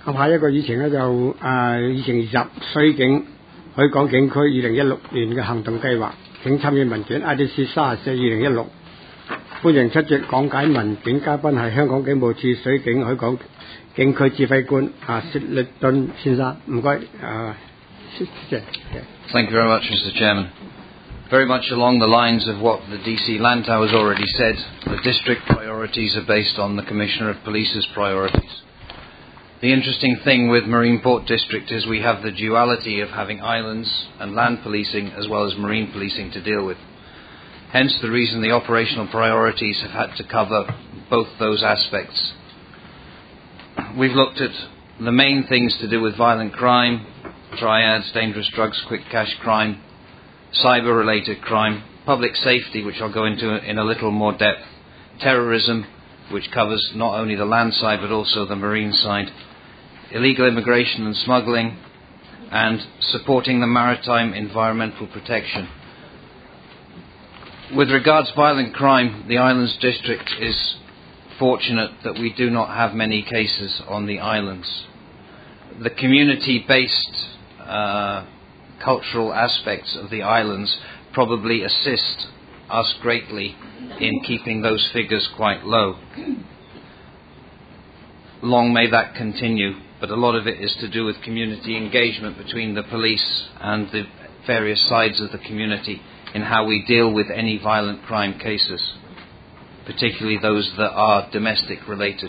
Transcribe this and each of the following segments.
下一個議程咧就議程20水警海港警區2016年嘅行動計劃，請參與文件 IDC 34/2016。歡迎出席講解文件嘉賓係香港警務處水警海港警區指揮官薛力敦先生，唔該謝謝。 Thank you very much, Mr. Chairman. Very much along the lines of what the DC Lantau has already said, the district priorities are based on the Commissioner of Police's priorities. The interesting thing with Marine Port District is we have the duality of having islands and land policing as well as marine policing to deal with. Hence the reason the operational priorities have had to cover both those aspects. We've looked at the main things to do with violent crime, triads, dangerous drugs, quick cash crime, cyber-related crime, public safety, which I'll go into in a little more depth, terrorism, which covers not only the land side but also the marine side, illegal immigration and smuggling, and supporting the maritime environmental protection. With regards to violent crime, the Islands District is fortunate that we do not have many cases on the islands. The community-based cultural aspects of the islands probably assist us greatly in keeping those figures quite low. Long may that continue, but a lot of it is to do with community engagement between the police and the various sides of the community in how we deal with any violent crime cases, particularly those that are domestic related.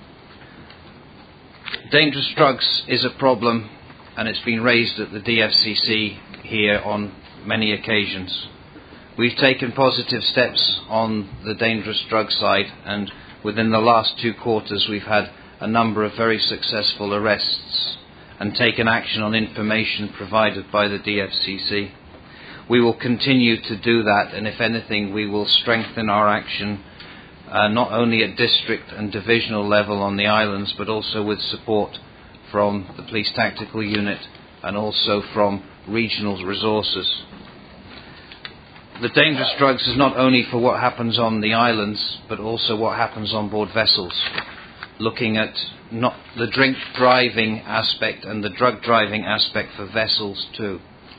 Dangerous drugs is a problem, and it's been raised at the DFCC here on many occasions. We've taken positive steps on the dangerous drug side, and within the last 2 quarters we've had a number of very successful arrests and taken action on information provided by the DFCC. We will continue to do that, and if anything we will strengthen our action not only at district and divisional level on the islands but also with support from the Police Tactical Unit and also from regional resources. The dangerous drugs is not only for what happens on the islands but also what happens on board vessels, looking at not the drink driving aspect and the drug driving aspect for vessels too.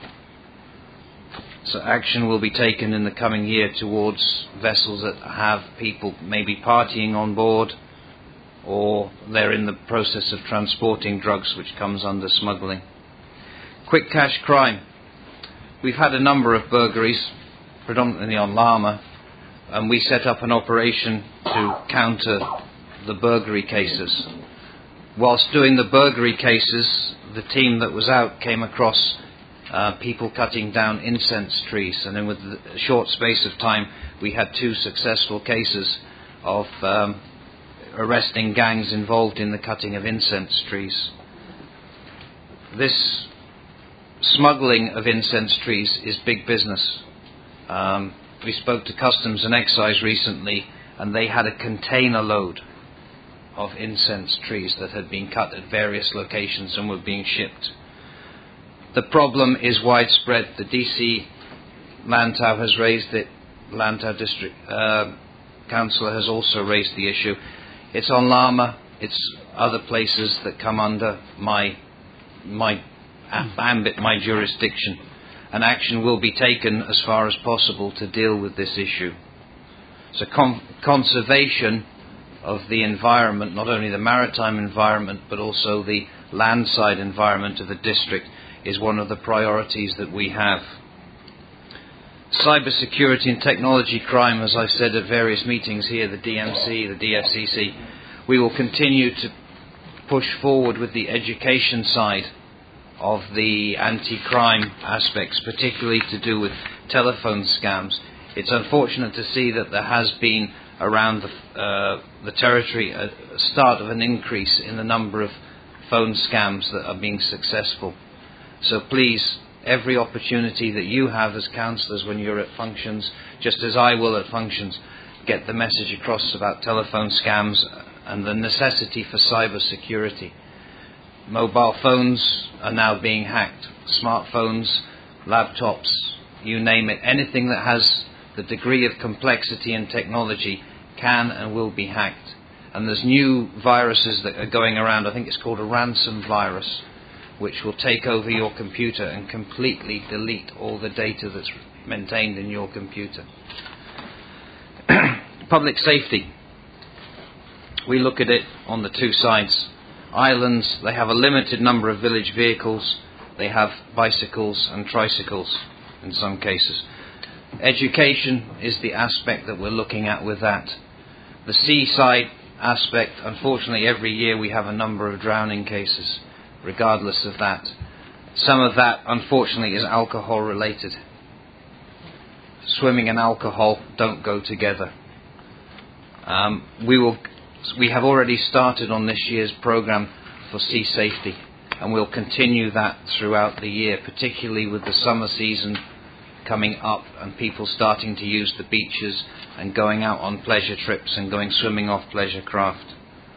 So action will be taken in the coming year towards vessels that have people maybe partying on board, or they're in the process of transporting drugs, which comes under smuggling. Quick cash crime. We've had a number of burglaries, predominantly on Lama, and we set up an operation to counter the burglary cases. Whilst doing the burglary cases, the team that was out came across people cutting down incense trees, and then with a short space of time we had 2 successful cases of arresting gangs involved in the cutting of incense trees. This smuggling of incense trees is big business. We spoke to Customs and Excise recently, and they had a container load of incense trees that had been cut at various locations and were being shipped. The problem is widespread. The DC Lantau has raised it. Lantau District Councillor has also raised the issue. It's on Lama. It's other places that come under my ambit, my jurisdiction. And action will be taken as far as possible to deal with this issue. So conservation of the environment, not only the maritime environment but also the landside environment of the district, is one of the priorities that we have. Cyber security and technology crime, as I've said at various meetings here, the DMC, the DFCC, we will continue to push forward with the education side of the anti-crime aspects, particularly to do with telephone scams. It's unfortunate to see that there has been around the territory a start of an increase in the number of phone scams that are being successful. So please, every opportunity that you have as councillors when you're at functions, just as I will at functions, get the message across about telephone scams and the necessity for cyber security. Mobile phones are now being hacked, smartphones, laptops, you name it. Anything that has the degree of complexity and technology can and will be hacked. And there's new viruses that are going around. I think it's called a ransom virus, which will take over your computer and completely delete all the data that's maintained in your computer. Public safety. We look at it on the two sides. Islands, they have a limited number of village vehicles. They have bicycles and tricycles in some cases. Education is the aspect that we're looking at with that. The seaside aspect, unfortunately every year we have a number of drowning cases, regardless of that. Some of that, unfortunately, is alcohol related. Swimming and alcohol don't go together. We have already started on this year's program for sea safety, and we'll continue that throughout the year, particularly with the summer season coming up and people starting to use the beaches and going out on pleasure trips and going swimming off pleasure craft.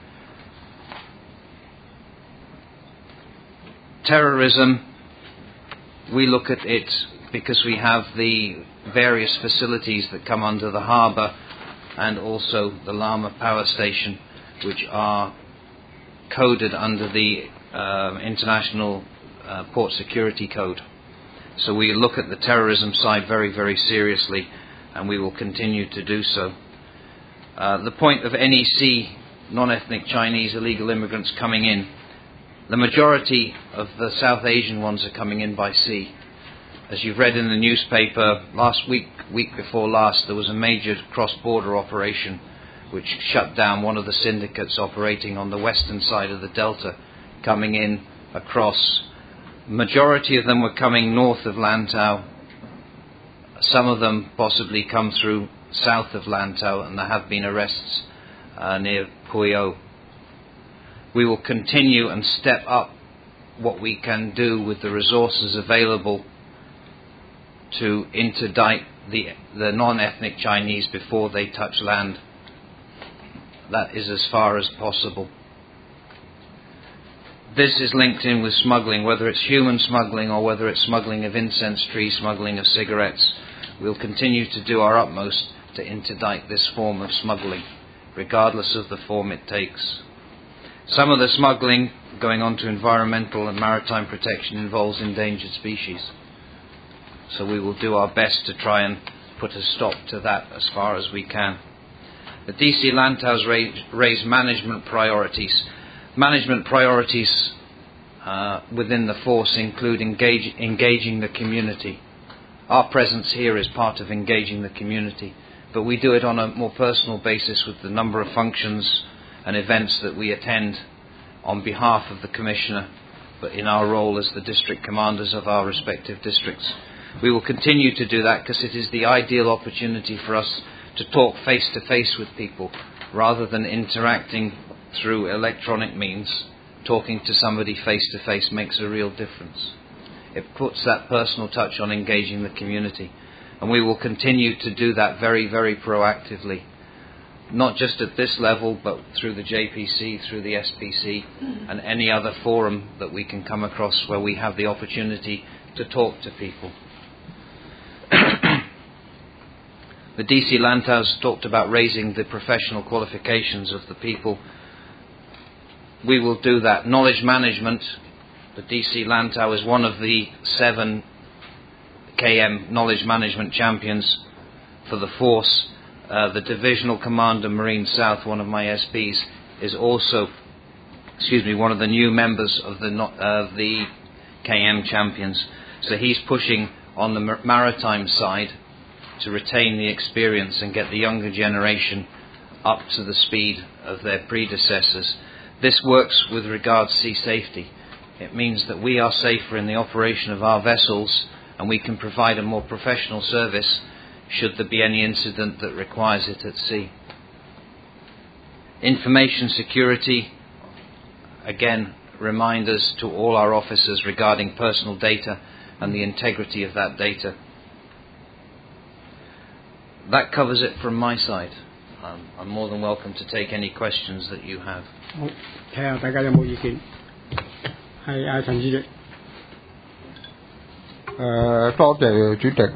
Terrorism, we look at it because we have the various facilities that come under the harbour and also the Lama Power Station, which are coded under the International Port Security Code. So we look at the terrorism side very, very seriously, and we will continue to do so. The point of NEC, non-ethnic Chinese illegal immigrants coming in, the majority of the South Asian ones are coming in by sea. As you've read in the newspaper, last week before last, there was a major cross-border operation which shut down one of the syndicates operating on the western side of the Delta, coming in across. Majority of them were coming north of Lantau. Some of them possibly come through south of Lantau, and there have been arrests near Puyo. We will continue and step up what we can do with the resources available to interdict the non-ethnic Chinese before they touch land. That is as far as possible. This is linked in with smuggling, whether it's human smuggling or whether it's smuggling of incense trees, smuggling of cigarettes. We'll continue to do our utmost to interdict this form of smuggling, regardless of the form it takes. Some of the smuggling going on to environmental and maritime protection involves endangered species. So we will do our best to try and put a stop to that as far as we can. The DC Lantau's raised management priorities. Management priorities within the force include engaging the community. Our presence here is part of engaging the community, but we do it on a more personal basis with the number of functions and events that we attend on behalf of the Commissioner, but in our role as the district commanders of our respective districts. We will continue to do that because it is the ideal opportunity for us to talk face to face with people rather than interacting through electronic means. Talking to somebody face to face makes a real difference. It puts that personal touch on engaging the community, and we will continue to do that very, very proactively, not just at this level but through the JPC, through the SPC and any other forum that we can come across where we have the opportunity to talk to people. The DC Lantau's talked about raising the professional qualifications of the people. We will do that. Knowledge management. The DC Lantau is one of the 7 KM knowledge management champions for the force. The Divisional Commander Marine South, one of my SPs, is also, one of the new members of the KM champions. So he's pushing on the maritime side to retain the experience and get the younger generation up to the speed of their predecessors. This works with regards to sea safety. It means that we are safer in the operation of our vessels, and we can provide a more professional service should there be any incident that requires it at sea. Information security, again, reminders to all our officers regarding personal data and the integrity of that data. That covers it from my side. I'm more than welcome to take any questions that you have. 好，睇下大家有冇意見。係陳主席。 多謝主席。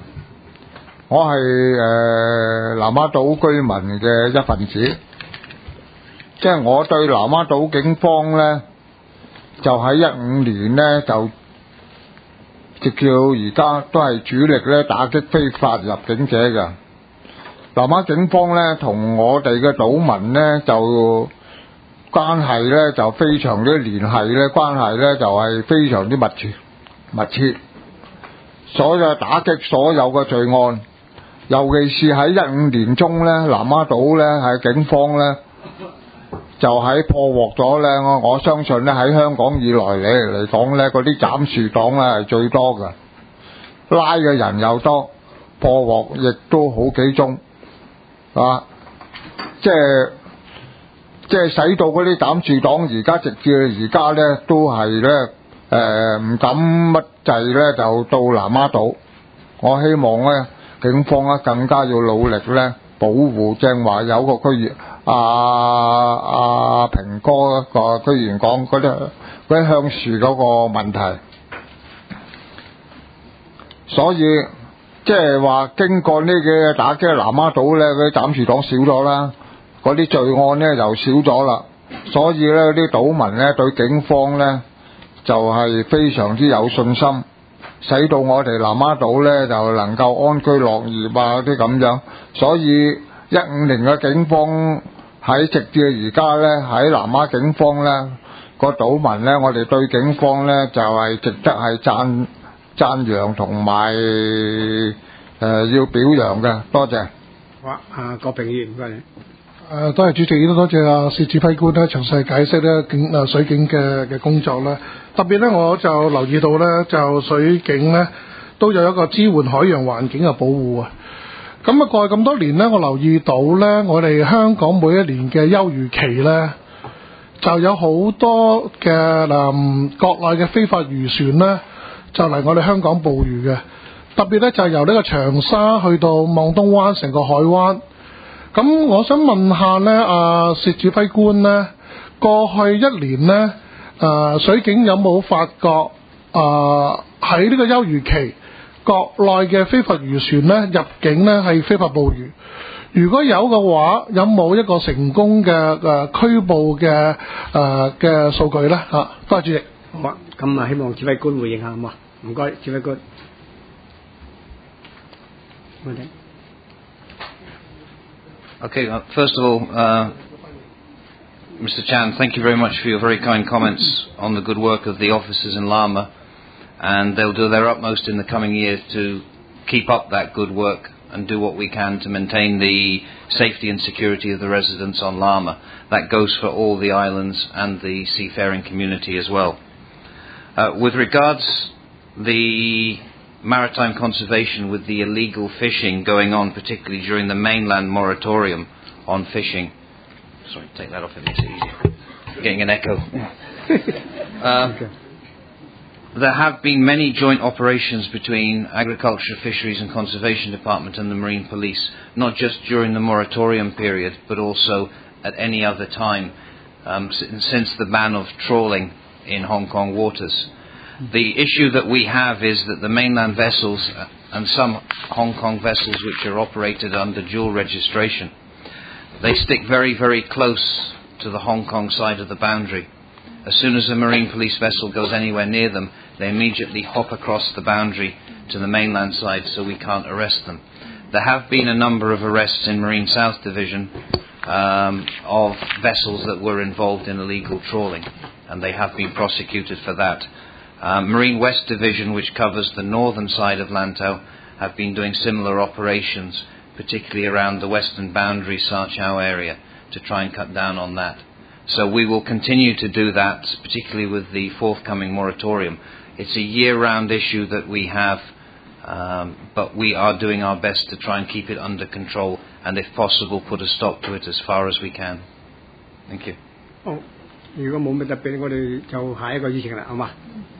我係南丫島居民嘅一份子。 即係我對南丫島警方呢，就喺15年呢，就直到而家都係主力呢打擊非法入境者嘅。南丫警方呢，同我哋嘅島民呢，就關係呢，就非常之聯繫呢，關係呢，就係非常之密切。所有打擊所有嘅罪案，尤其是喺15年中呢，南丫島呢，係警方呢，就喺破獲咗呢，我相信呢，喺香港以來嚟講呢，嗰啲斬樹黨呢係最多嘅，拉嘅人又多，破獲亦都好幾宗啊！即係使到嗰啲斬樹黨而家直至而家呢，都係呢，唔敢乜滯呢，就到南丫島。我希望呢，警方呢更加要努力呢，保護，正話有個區議平哥個區議員講嗰啲鄉樹嗰個問題，所以即係話經過呢嘅打擊南丫島呢，嗰啲斬樹黨少咗啦，嗰啲罪案呢就少咗啦，所以呢啲島民呢對警方呢就係非常之有信心，使到我哋南丫島呢就能夠安居樂業啊啲咁樣，所以15年嘅警方喺直至而家呢，喺南丫警方呢個島民呢，我哋對警方呢就係值得係讚揚同埋要表揚嘅，多謝。 好啊，郭平議員唔該你。 多謝主席，亦都多謝薛指揮官咧詳細解釋咧水警嘅工作啦。特別咧，我就留意到咧，就水警咧都有一個支援海洋環境嘅保護啊。咁啊，過去咁多年咧，我留意到咧，我哋香港每一年嘅休漁期咧，就有好多嘅國內嘅非法漁船咧，就嚟我哋香港捕魚嘅。特別咧就係由呢個長沙去到望東灣成個海灣。咁我想問下咧，薛指揮官咧，過去一年咧，水警有冇發覺喺呢個休漁期，國內嘅非法漁船咧入境咧係非法捕魚？如果有嘅話，有冇一個成功嘅拘捕嘅數據咧？多謝主席。 好啊，咁啊，希望指揮官回應下好嘛？唔該，指揮官。 Okay, first of all, Mr. Chan, thank you very much for your very kind comments on the good work of the officers in Lama, and they'll do their utmost in the coming years to keep up that good work and do what we can to maintain the safety and security of the residents on Lama. That goes for all the islands and the seafaring community as well. With regards the maritime conservation, with the illegal fishing going on, particularly during the mainland moratorium on fishing. Sorry, take that off, it makes it easier. Getting an echo. There have been many joint operations between Agriculture, Fisheries and Conservation Department and the Marine Police, not just during the moratorium period, but also at any other time since the ban of trawling in Hong Kong waters. The issue that we have is that the mainland vessels and some Hong Kong vessels which are operated under dual registration, they stick very, very close to the Hong Kong side of the boundary. As soon as a Marine Police vessel goes anywhere near them, they immediately hop across the boundary to the mainland side, so we can't arrest them. There have been a number of arrests in Marine South Division of vessels that were involved in illegal trawling, and they have been prosecuted for that. Marine West Division, which covers the northern side of Lantau, have been doing similar operations, particularly around the western boundary Sa Chau area, to try and cut down on that. So we will continue to do that, particularly with the forthcoming moratorium. It's a year-round issue that we have, but we are doing our best to try and keep it under control and, if possible, put a stop to it as far as we can. Thank you. 如果冇咩特別，我哋就下一個議程啦，好嘛？